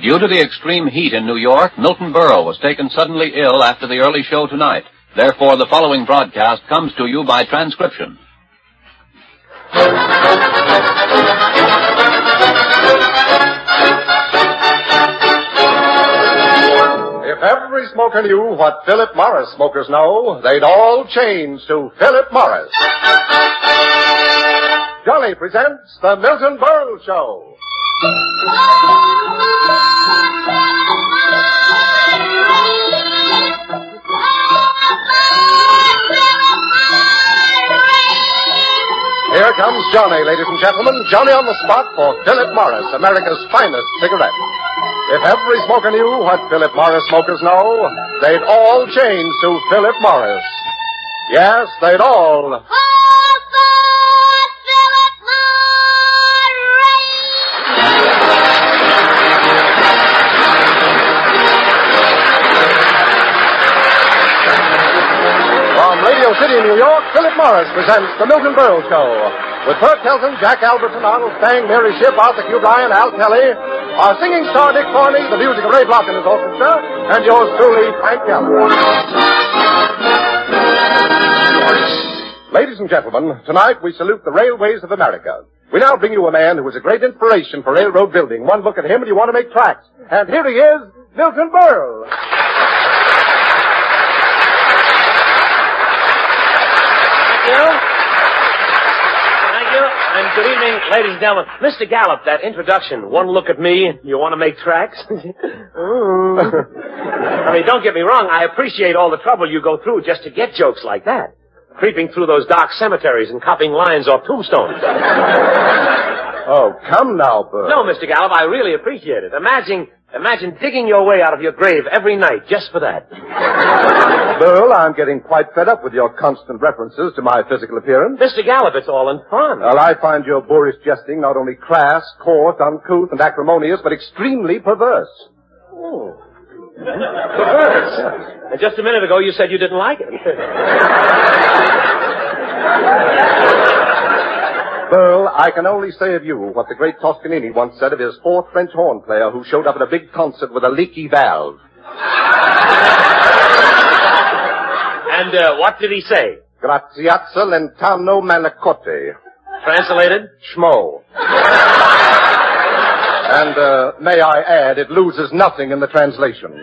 Due to the extreme heat in New York, Milton Berle was taken suddenly ill after the early show tonight. Therefore, the following broadcast comes to you by transcription. If every smoker knew what Philip Morris smokers know, they'd all change to Philip Morris. Johnny presents The Milton Berle Show. Here comes Johnny, ladies and gentlemen. Johnny on the spot for Philip Morris, America's finest cigarette. If every smoker knew what Philip Morris smokers know, they'd all change to Philip Morris. Yes, they'd all. Radio City, New York, Philip Morris presents The Milton Berle Show. With Bert Kelton, Jack Albertson, Arnold Stang, Mary Shipp, Arthur Q. Bryan, Al Kelly, our singing star Dick Corney, the music of Ray Block and his orchestra, and yours truly, Frank Gallagher. Ladies and gentlemen, tonight we salute the railways of America. We now bring you a man who was a great inspiration for railroad building. One look at him and you want to make tracks. And here he is, Milton Berle. Thank you, and good evening, ladies and gentlemen. Mr. Gallup, that introduction, one look at me, you want to make tracks? I mean, don't get me wrong, I appreciate all the trouble you go through just to get jokes like that. Creeping through those dark cemeteries and copying lines off tombstones. Oh, come now, Bert. No, Mr. Gallup, I really appreciate it. Imagine digging your way out of your grave every night just for that. Berle, I'm getting quite fed up with your constant references to my physical appearance. Mr. Gallup, it's all in fun. Well, I find your boorish jesting not only crass, coarse, uncouth, and acrimonious, but extremely perverse. Oh. Perverse? And just a minute ago you said you didn't like it. Berle, I can only say of you what the great Toscanini once said of his fourth French horn player who showed up at a big concert with a leaky valve. And what did he say? Graziazza lentano manicote. Translated? Schmo. And may I add, it loses nothing in the translation.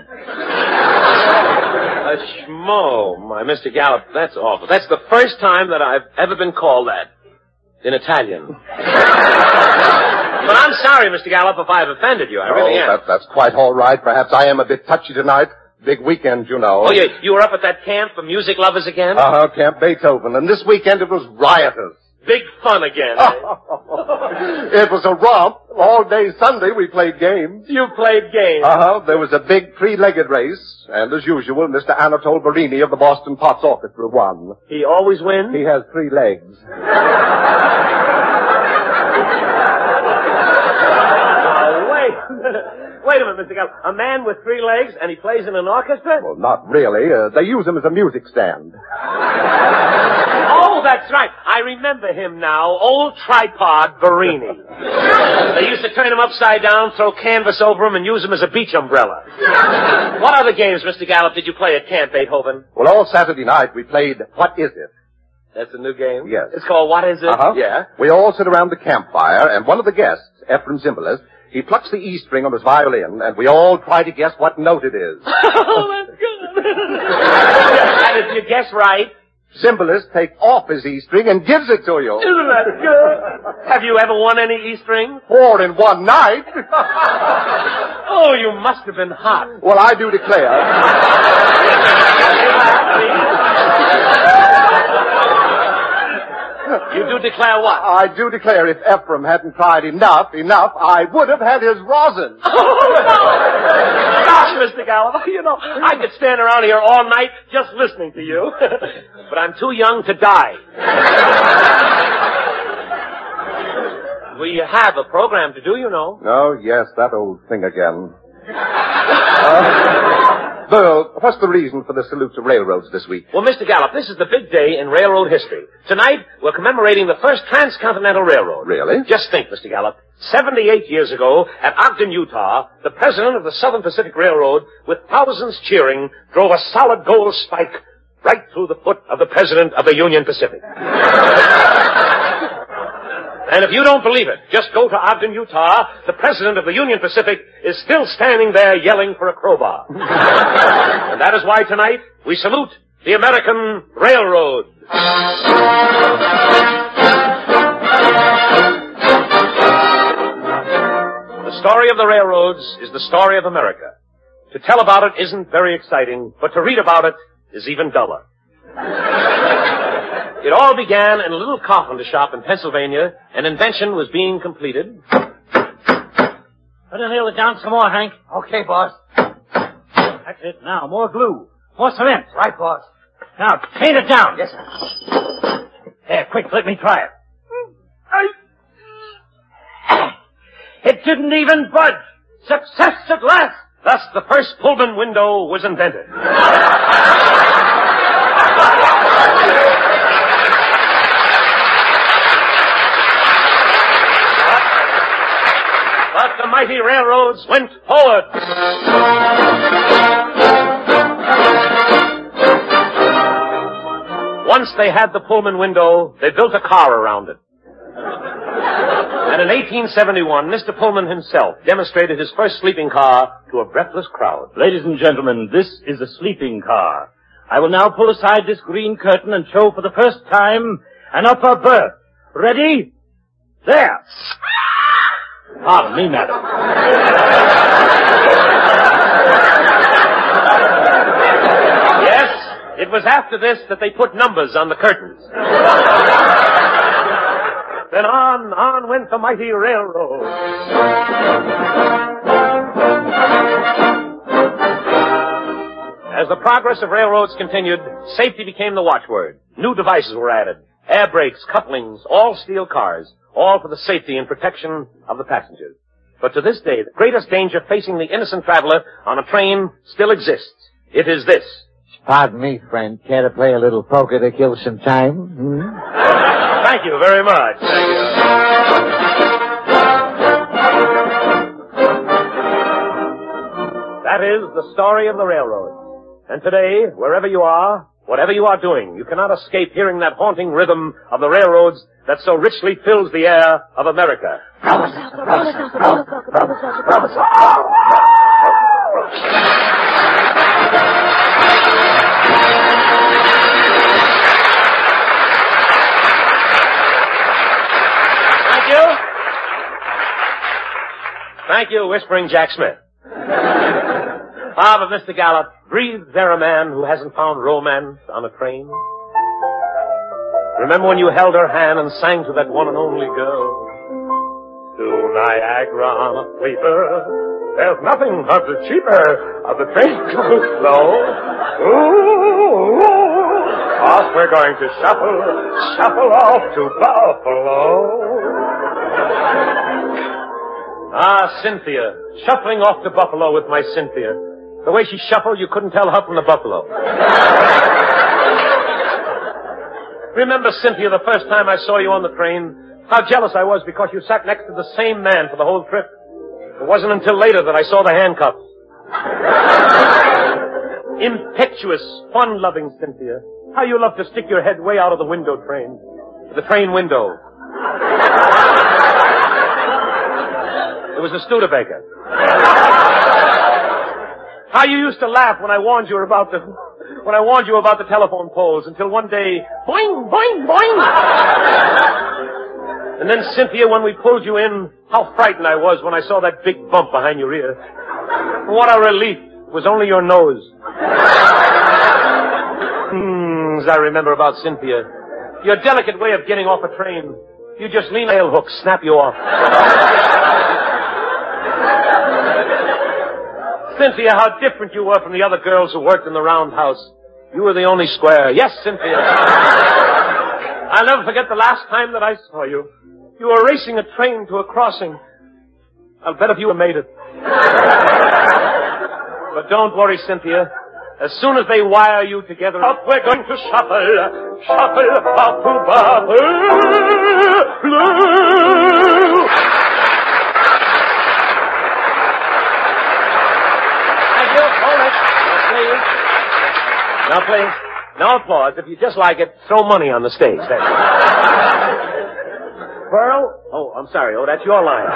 A schmo. My, Mr. Gallup, that's awful. That's the first time that I've ever been called that. In Italian. But I'm sorry, Mr. Gallup, if I've offended you. I really am. That's quite all right. Perhaps I am a bit touchy tonight. Big weekend, you know. Oh, you were up at that camp for music lovers again? Camp Beethoven. And this weekend it was riotous. Big fun again, It was a romp. All day Sunday we played games. You played games? There was a big three-legged race. And as usual, Mr. Anatole Barini of the Boston Pops Orchestra won. He always wins? He has 3 legs. Wait a minute, Mr. Gallup. A man with 3 legs and he plays in an orchestra? Well, not really. They use him as a music stand. Oh, that's right. I remember him now. Old tripod Barini. They used to turn him upside down, throw canvas over him, and use him as a beach umbrella. What other games, Mr. Gallup, did you play at Camp Beethoven? Well, all Saturday night we played What Is It? That's a new game? Yes. It's called What Is It? Yeah. We all sit around the campfire, and one of the guests, Ephraim Zimbalist, he plucks the E string on his violin, and we all try to guess what note it is. Oh, that's good. And if you guess right, Zimbalist takes off his E string and gives it to you. Isn't that good? Have you ever won any E strings? 4 in one night. Oh, you must have been hot. Well, I do declare. You do declare what? I do declare if Ephraim hadn't tried enough, I would have had his rosin. Oh, no. Gosh, Mr. Gallup, you know, I could stand around here all night just listening to you. But I'm too young to die. We have a program to do, you know. Oh, yes, that old thing again. Burl, what's the reason for the salute to railroads this week? Well, Mr. Gallup, this is the big day in railroad history. Tonight, we're commemorating the first transcontinental railroad. Really? Just think, Mr. Gallup. 78 years ago, at Ogden, Utah, the president of the Southern Pacific Railroad, with thousands cheering, drove a solid gold spike right through the foot of the president of the Union Pacific. And if you don't believe it, just go to Ogden, Utah. The president of the Union Pacific is still standing there yelling for a crowbar. And that is why tonight we salute the American Railroad. The story of the railroads is the story of America. To tell about it isn't very exciting, but to read about it is even duller. It all began in a little carpenter shop in Pennsylvania. An invention was being completed. Better nail it down some more, Hank. Okay, boss. That's it. Now, more glue. More cement. Right, boss. Now, paint it down. Yes, sir. There, quick, let me try it. It didn't even budge. Success at last. Thus, the first Pullman window was invented. But the mighty railroads went forward. Once they had the Pullman window, they built a car around it. And in 1871, Mr. Pullman himself demonstrated his first sleeping car to a breathless crowd. Ladies and gentlemen, this is a sleeping car. I will now pull aside this green curtain and show for the first time an upper berth. Ready? There. Pardon me, madam. Yes, it was after this that they put numbers on the curtains. Then on went the mighty railroad. As the progress of railroads continued, safety became the watchword. New devices were added. Air brakes, couplings, all steel cars, all for the safety and protection of the passengers. But to this day, the greatest danger facing the innocent traveler on a train still exists. It is this. Pardon me, friend. Care to play a little poker to kill some time? Thank you very much. Thank you. That is the story of the railroad. And today, wherever you are, whatever you are doing, you cannot escape hearing that haunting rhythm of the railroads that so richly fills the air of America. Thank you, Whispering Jack Smith. But Mr. Gallup, breathes there a man who hasn't found romance on a train? Remember when you held her hand and sang to that one and only girl? To Niagara on a sleeper, there's nothing much cheaper. The train goes slow. Ooh, off we're going to shuffle off to Buffalo. Ah, Cynthia. Shuffling off to Buffalo with my Cynthia. The way she shuffled, you couldn't tell her from the buffalo. Remember, Cynthia, the first time I saw you on the train, how jealous I was because you sat next to the same man for the whole trip. It wasn't until later that I saw the handcuffs. Impetuous, fun-loving Cynthia. How you love to stick your head way out of the window train. The train window. It was a Studebaker. How you used to laugh when I warned you about the telephone poles until one day, boing, boing, boing. And then, Cynthia, when we pulled you in, how frightened I was when I saw that big bump behind your ear. What a relief. It was only your nose. As I remember about Cynthia. Your delicate way of getting off a train. You just lean a nail hook, snap you off. Cynthia, how different you were from the other girls who worked in the roundhouse. You were the only square. Yes, Cynthia. I'll never forget the last time that I saw you. You were racing a train to a crossing. I'll bet if you had made it. But don't worry, Cynthia. As soon as they wire you together, up we're going to shuffle, shuffle, bubble, bubble. Thank you. Hold it. Now, please. No applause. If you just like it, throw money on the stage. Burl? Oh, I'm sorry. Oh, that's your line.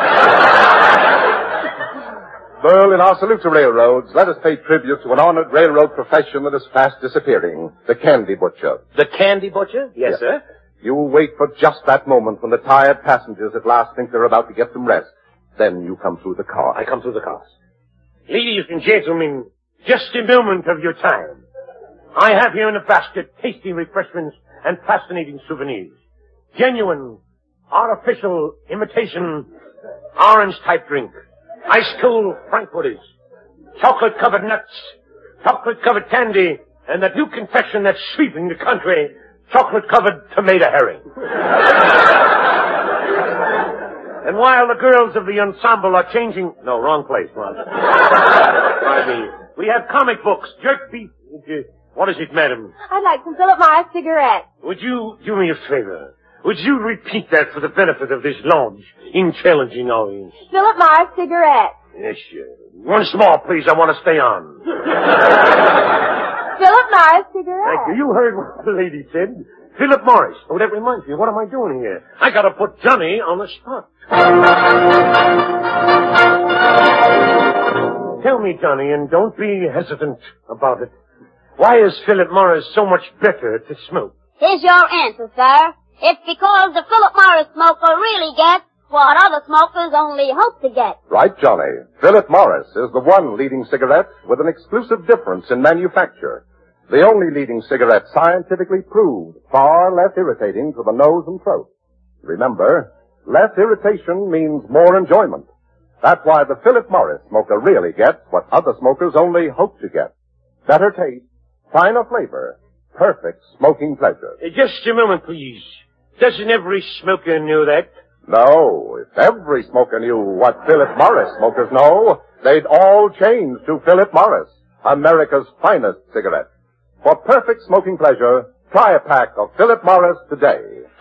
Burl, in our salute to railroads, let us pay tribute to an honored railroad profession that is fast disappearing, the candy butcher. The candy butcher? Yes, sir. You wait for just that moment when the tired passengers at last think they're about to get some rest. Then you come through the car. I come through the cars. Ladies and gentlemen, just a moment of your time. I have here in a basket tasty refreshments and fascinating souvenirs. Genuine, artificial, imitation, orange-type drink. Ice-cold frankfurters. Chocolate-covered nuts. Chocolate-covered candy. And that new confection that's sweeping the country. Chocolate-covered tomato herring. And while the girls of the ensemble are changing... No, wrong place, Ron. We have comic books, jerk beef... What is it, madam? I'd like some Philip Morris cigarettes. Would you do me a favor? Would you repeat that for the benefit of this large, intelligent audience? Philip Morris cigarettes. Yes, sir. Once more, please. I want to stay on. Philip Morris cigarettes. Thank you. You heard what the lady said. Philip Morris. Oh, that reminds me. What am I doing here? I got to put Johnny on the spot. Tell me, Johnny, and don't be hesitant about it. Why is Philip Morris so much better to smoke? Here's your answer, sir. It's because the Philip Morris smoker really gets what other smokers only hope to get. Right, Johnny. Philip Morris is the one leading cigarette with an exclusive difference in manufacture. The only leading cigarette scientifically proved far less irritating to the nose and throat. Remember, less irritation means more enjoyment. That's why the Philip Morris smoker really gets what other smokers only hope to get. Better taste, finer flavor, perfect smoking pleasure. Just a moment, please. Doesn't every smoker know that? No, if every smoker knew what Philip Morris smokers know, they'd all change to Philip Morris, America's finest cigarette. For perfect smoking pleasure, try a pack of Philip Morris today.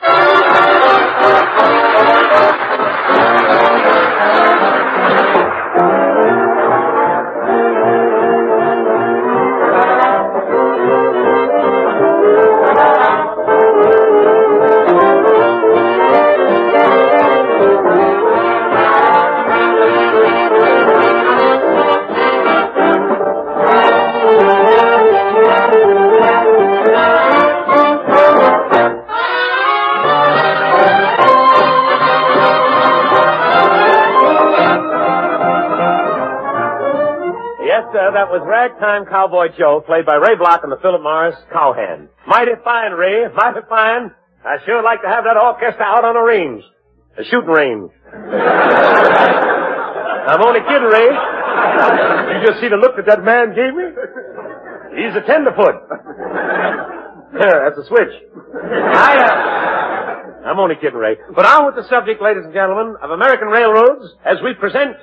That was Ragtime Cowboy Joe, played by Ray Block and the Philip Morris Cowhand. Mighty fine, Ray. Mighty fine. I sure like to have that orchestra out on a range. A shooting range. I'm only kidding, Ray. You just see the look that man gave me? He's a tenderfoot. That's a switch. I'm only kidding, Ray. But on with the subject, ladies and gentlemen, of American railroads as we present...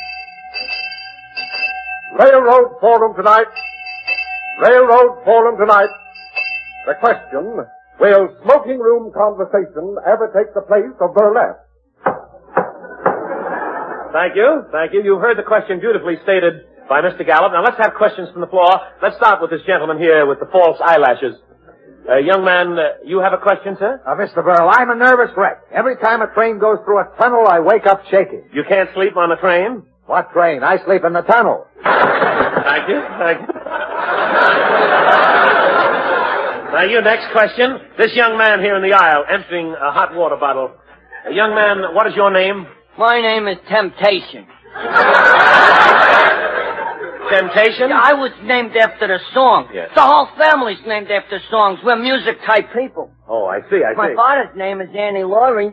Railroad Forum tonight. Railroad Forum tonight. The question, will smoking room conversation ever take the place of burlesque? Thank you. Thank you. You heard the question beautifully stated by Mr. Gallup. Now let's have questions from the floor. Let's start with this gentleman here with the false eyelashes. Young man, you have a question, sir? Mr. Burl, I'm a nervous wreck. Every time a train goes through a tunnel, I wake up shaking. You can't sleep on a train? What train? I sleep in the tunnel. Thank you. Thank you. Now, your next question. This young man here in the aisle emptying a hot water bottle. Young man, what is your name? My name is Temptation. Temptation? Yeah, I was named after the song. Yes. The whole family's named after songs. We're music-type people. Oh, I see. My father's name is Annie Laurie.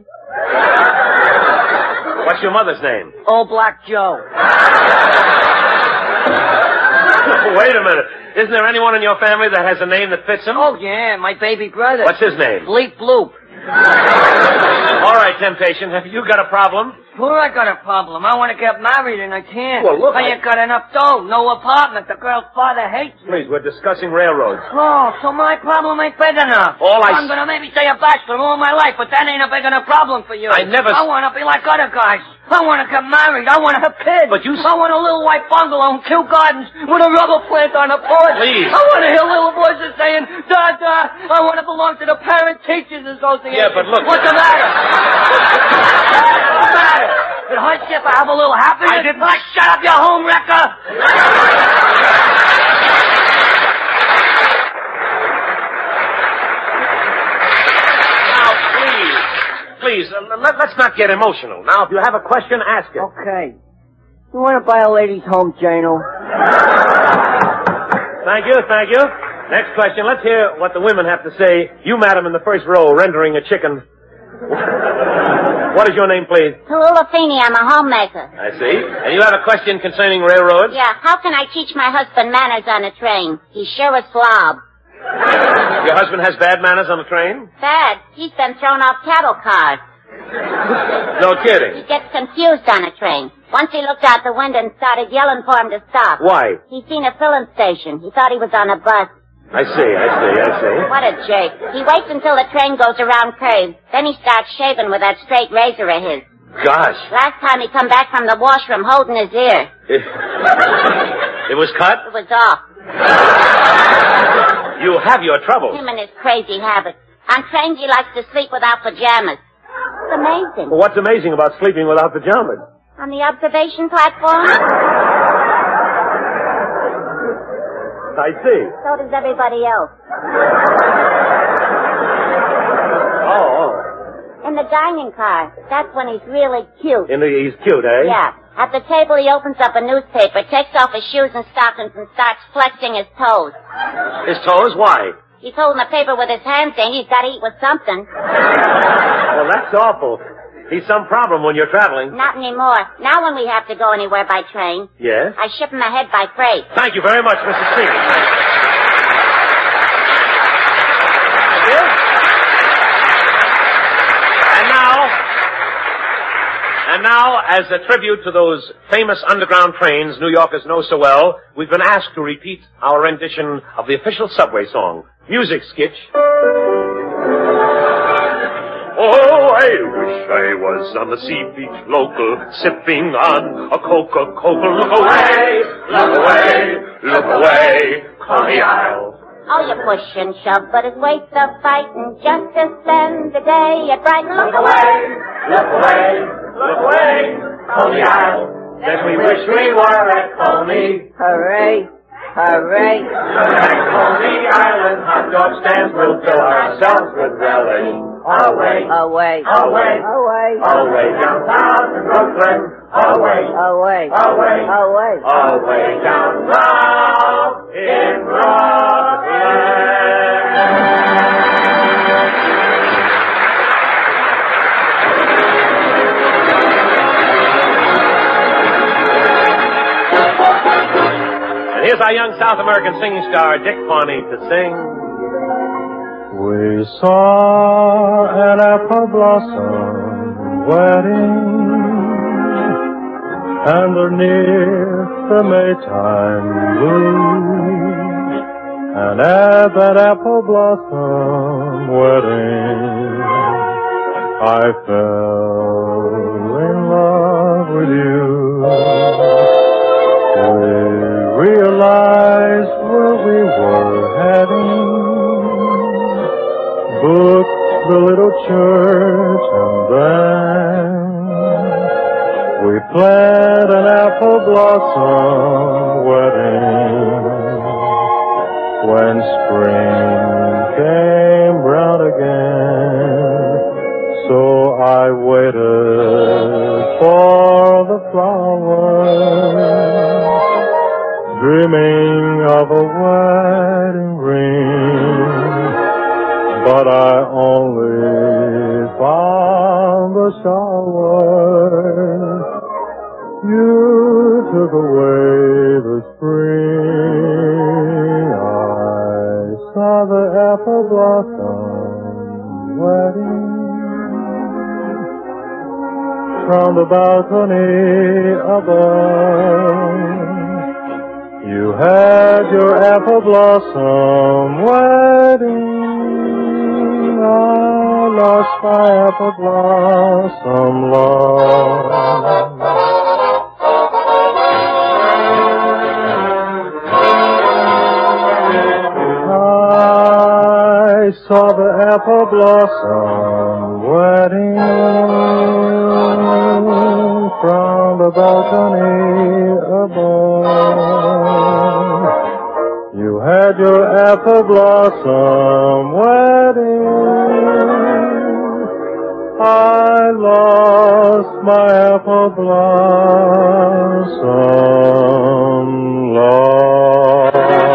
What's your mother's name? Old Black Joe. Wait a minute. Isn't there anyone in your family that has a name that fits him? Oh, yeah, my baby brother. What's his name? Bleep Bloop. All right, Temptation, have you got a problem? Sure, I got a problem. I want to get married and I can't. Well, look, I ain't got enough dough, no apartment. The girl's father hates me. Please, we're discussing railroads. Oh, so my problem ain't big enough. I'm gonna maybe stay a bachelor all my life, but that ain't a big enough problem for you. I wanna be like other guys. I wanna get married. I wanna have kids. But you... I want a little white bungalow and 2 gardens with a rubber plant on the porch. Please. I wanna hear little voices saying, "Da-da." I wanna belong to the Parent Teachers Association. Yeah, but look... What's the matter? What's the matter? Did Hardship have a little happiness? I didn't... Shut up, you home wrecker! Please, let's not get emotional. Now, if you have a question, ask it. Okay. You want to buy a lady's home journal? Thank you. Next question. Let's hear what the women have to say. You, madam, in the first row, rendering a chicken. What is your name, please? Tallulah Feeney, I'm a homemaker. I see. And you have a question concerning railroads? Yeah, how can I teach my husband manners on a train? He's sure a slob. Your husband has bad manners on the train? Bad. He's been thrown off cattle cars. No kidding. He gets confused on a train. Once he looked out the window and started yelling for him to stop. Why? He'd seen a filling station. He thought he was on a bus. I see. What a jerk. He waits until the train goes around curves. Then he starts shaving with that straight razor of his. Gosh. Last time he come back from the washroom holding his ear. It was cut? It was off. You have your troubles. Him and his crazy habits. On trains he likes to sleep without pajamas. It's amazing. Well, what's amazing about sleeping without pajamas? On the observation platform? I see. So does everybody else. Oh. In the dining car. That's when he's really cute. He's cute, eh? Yeah. At the table he opens up a newspaper, takes off his shoes and stockings and starts flexing his toes. His toes? Why? He's holding the paper with his hand saying he's got to eat with something. Well, that's awful. He's some problem when you're traveling. Not anymore. Now when we have to go anywhere by train. Yes? I ship him ahead by freight. Thank you very much, Mrs. Feeney. Thank you. And now, as a tribute to those famous underground trains New Yorkers know so well, we've been asked to repeat our rendition of the official subway song. Music, Skitch. Oh, I wish I was on the sea beach local, sipping on a Coca-Cola. Look away, look away, look away, Coney Isle. Oh, you push and shove, but it's waste of fighting just to spend the day at Brighton. Look away, look away, look away, Coney Isle. Then we wish we were at Coney. Hooray, hooray. At Coney Island, hot dog stands will fill ourselves with relish. Away, away, away, away, away downtown in Brooklyn. Away, away, away, away, away downtown in Brooklyn. And here's our young South American singing star, Dick Pawnee, to sing. We saw an apple blossom wedding, underneath the Maytime moon, and at that apple blossom wedding, I fell in love with you. We realized where we were heading, booked the little church, and then we planned an apple blossom wedding. When spring came round again, so I waited for the flowers, dreaming of a wedding ring. But I only found the showers. You took away the spring. I saw the apple blossom wedding. from the balcony above. You had your apple blossom wedding. I lost my apple blossom love. I saw the apple blossom wedding from the balcony above. You had your apple blossom wedding. I lost my apple blossom love.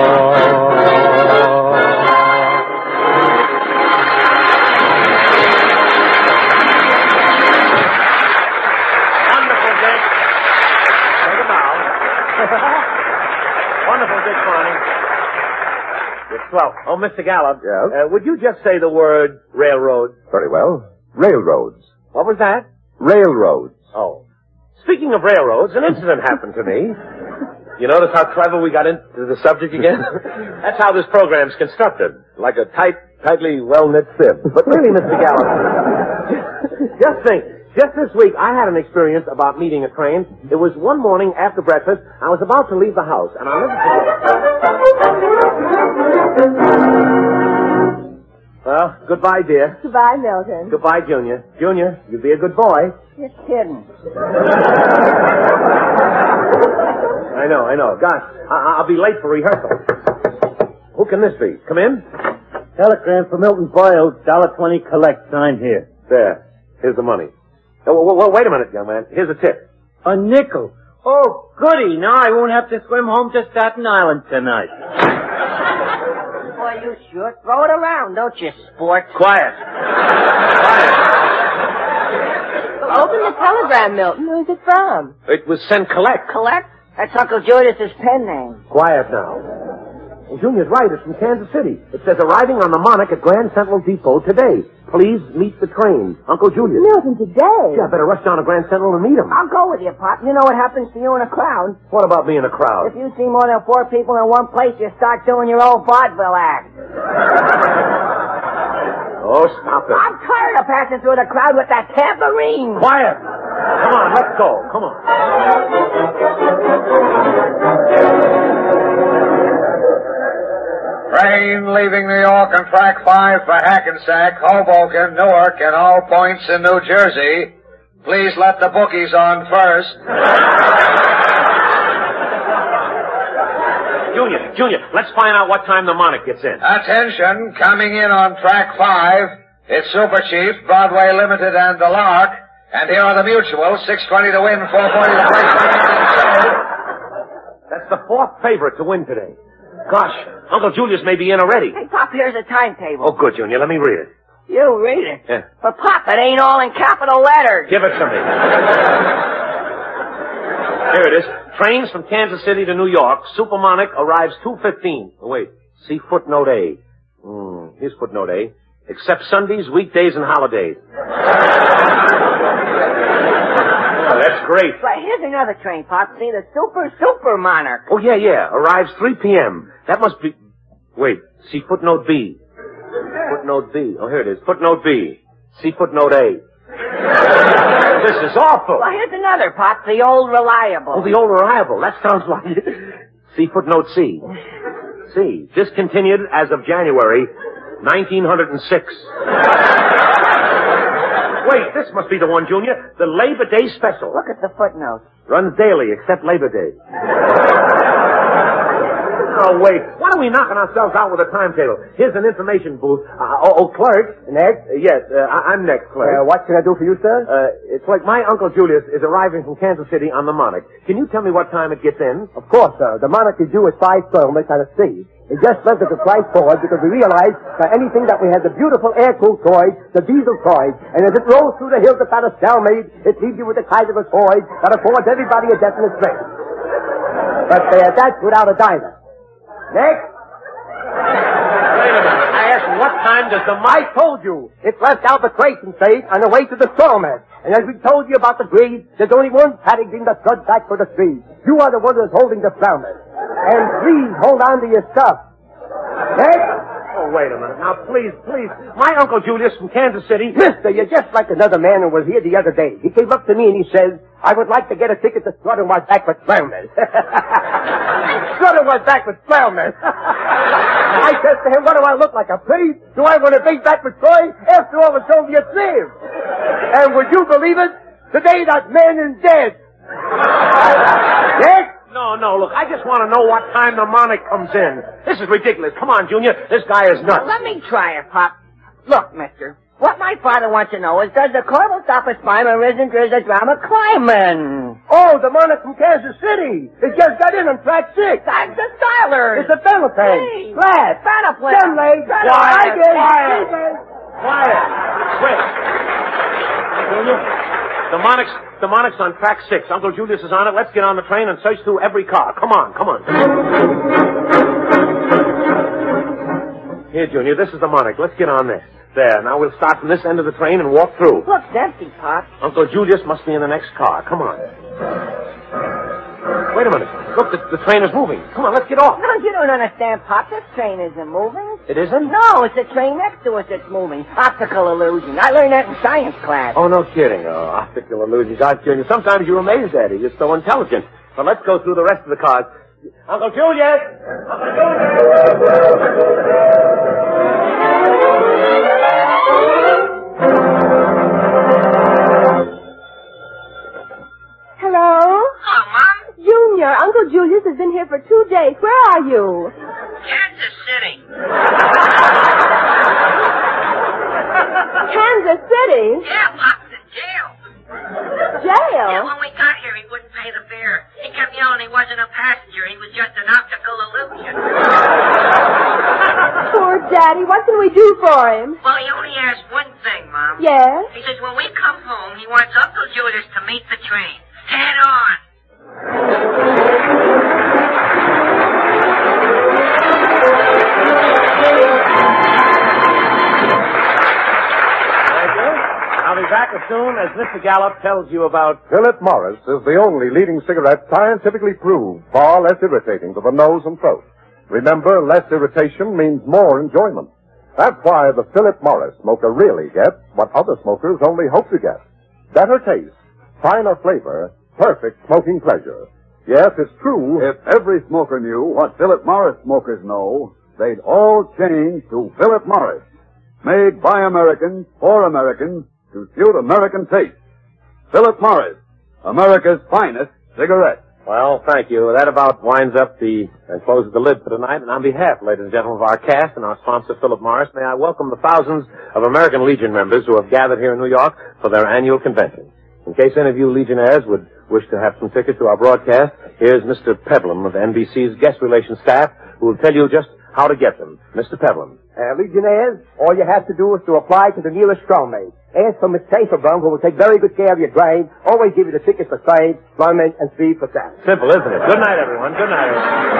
Well, oh, Mr. Gallup. Yes? Would you just say the word railroad? Very well. Railroads. What was that? Railroads. Oh. Speaking of railroads, an incident happened to me. You notice how clever we got into the subject again? That's how this program's constructed. Like a tightly well-knit sieve. But really, Mr. Gallup, just think. Just this week, I had an experience about meeting a train. It was one morning after breakfast. I was about to leave the house, and I'll never forget. Well, goodbye, dear. Goodbye, Milton. Goodbye, Junior. Junior, you be a good boy. You're kidding. I know. Gosh, I'll be late for rehearsal. Who can this be? Come in. Telegram for Milton Boyle, $1.20 collect, signed here. There. Here's the money. Oh, well, wait a minute, young man. Here's a tip. A nickel. Oh, goody. Now I won't have to swim home to Staten Island tonight. Boy, you sure throw it around, don't you, sport? Quiet. Open the telegram, Milton. Who's it from? It was sent collect. Collect? That's Uncle Julius's pen name. Quiet now. Well, Junior's right. It's from Kansas City. It says arriving on the Monarch at Grand Central Depot today. Please meet the train. Uncle Julius. Milton, today? Yeah, I better rush down to Grand Central and meet him. I'll go with you, Pop. You know what happens to you in a crowd. What about me in a crowd? If you see more than 4 people in one place, you start doing your old vaudeville act. Oh, stop it. I'm tired of passing through the crowd with that tambourine. Quiet. Come on, let's go. Come on. Train leaving New York on track 5 for Hackensack, Hoboken, Newark, and all points in New Jersey. Please let the bookies on first. Junior, let's find out what time the Monarch gets in. Attention, coming in on track 5, it's Super Chief, Broadway Limited, and the Lark. And here are the mutuals, 620 to win, 440 to play. That's the 4th favorite to win today. Gosh, Uncle Julius may be in already. Hey, Pop, here's a timetable. Oh, good, Junior. Let me read it. You read it? Yeah. But, Pop, it ain't all in capital letters. Give it to me. Here it is. Trains from Kansas City to New York. Super Monarch arrives 2:15. Oh, wait. See footnote A. Here's footnote A. Except Sundays, weekdays, and holidays. Oh, that's great. But here's another train, Pop. See, the Super Monarch. Oh, yeah. Arrives 3 p.m. That must be... Wait. See footnote B. Footnote B. Oh, here it is. Footnote B. See footnote A. This is awful. Well, here's another, Pop. The Old Reliable. Oh, the Old Reliable. That sounds like... See footnote C. C. Discontinued as of January 1906. Wait, this must be the one, Junior. The Labor Day special. Look at the footnote. Runs daily, except Labor Day. Oh, wait. Why are we knocking ourselves out with a timetable? Here's an information booth. Clerk. Next? Yes, I'm next, clerk. What can I do for you, sir? It's like my Uncle Julius is arriving from Kansas City on the Monarch. Can you tell me what time it gets in? Of course, sir. The Monarch is due at 5:12 on Tennessee. It just left us a flight forward because we realized that anything that we had the beautiful air-cooled toys, the diesel toys, and as it rolls through the hills of that cellmate, it leaves you with the kind of a toy that affords everybody a definite thrill. But that's without a diner. Next. Wait a minute. I asked you, what time does the... I told you. It left Albatrace State on the way to the strawman. And as we told you about the greed, there's only one paddock in the flood back for the trees. You are the one who's holding the ploughman. And please hold on to your stuff. Next. Oh, wait a minute. Now, please. My Uncle Julius from Kansas City... Mister, you're just like another man who was here the other day. He came up to me and he says, I would like to get a ticket to Strutterward Backward Plowman. Strutterward Backward Plowman. I said to him, what do I look like, a priest? Do I want to be backward Troy? After all, the Soviet saved. And would you believe it? Today that man is dead. Yes? No, look, I just want to know what time the monarch comes in. This is ridiculous. Come on, Junior. This guy is nuts. Let me try it, Pop. Look, mister. What my father wants to know is, does the Corporal stop a spine or isn't there a drama climbing? Oh, the monarch from Kansas City. He just got in on track 6. That's the Stylers. It's a fellow thing. Glad. Banner Them legs. Quiet. Wait. Junior, the monarch's on track 6. Uncle Julius is on it. Let's get on the train and search through every car. Come on. Here, Junior, this is the monarch. Let's get on this. There, now we'll start from this end of the train and walk through. Looks empty, Pop. Uncle Julius must be in the next car. Come on. Wait a minute. Look, the train is moving. Come on, let's get off. No, you don't understand, Pop. This train isn't moving. It isn't? No, it's the train next to us that's moving. Optical illusion. I learned that in science class. Oh, no kidding. Oh, optical illusions. Junior, sometimes you're amazed at it. You're so intelligent. But let's go through the rest of the cars. Uncle Julius! Uncle Julius! Hello? Hello, Mom. Junior, Uncle Julius has been here for 2 days. Where are you? Kansas City. Kansas City? Yeah, Pop's in jail. Jail? Yeah, when we got here, he wouldn't pay the fare. He kept yelling he wasn't a passenger. He was just an optical illusion. Poor Daddy. What can we do for him? Well, he only asked one thing, Mom. Yes? He says when we come home, he wants Uncle Julius to meet the train. Head on. I'll be back as soon as Mr. Gallup tells you about... Philip Morris is the only leading cigarette scientifically proved far less irritating to the nose and throat. Remember, less irritation means more enjoyment. That's why the Philip Morris smoker really gets what other smokers only hope to get. Better taste, finer flavor, perfect smoking pleasure. Yes, it's true. If every smoker knew what Philip Morris smokers know, they'd all change to Philip Morris. Made by Americans, for Americans, to suit American taste. Philip Morris, America's finest cigarette. Well, thank you. That about winds up and closes the lid for tonight. And on behalf, ladies and gentlemen, of our cast and our sponsor, Philip Morris, may I welcome the thousands of American Legion members who have gathered here in New York for their annual convention. In case any of you Legionnaires would wish to have some tickets to our broadcast, here's Mr. Pedlam of NBC's guest relations staff who will tell you just how to get them. Mr. Pedlam. Legionnaires, all you have to do is to apply to the nearest strawman. Ask for Miss Saferbum, who will take very good care of your grind. Always give you the tickets for sides, employment, and 3%. Simple, isn't it? Good night, everyone. Good night.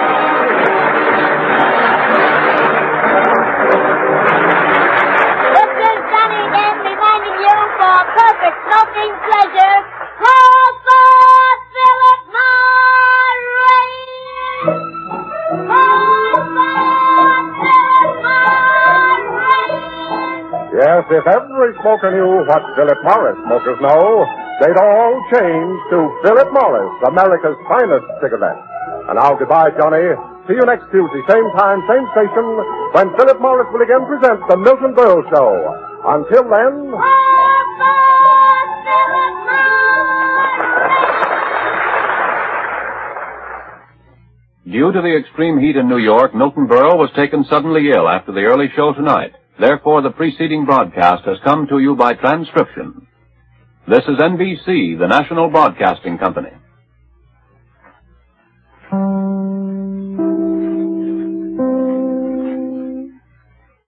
This is Johnny again, reminding you for perfect smoking pleasure. Call for Philip Morris! Call for Philip Morris! Yes, if every smoker knew what Philip Morris smokers know, they'd all change to Philip Morris, America's finest cigarette. And now goodbye, Johnny. See you next Tuesday, same time, same station, when Philip Morris will again present the Milton Berle Show. Until then... Due to the extreme heat in New York, Milton Berle was taken suddenly ill after the early show tonight. Therefore, the preceding broadcast has come to you by transcription. This is NBC, the national broadcasting company.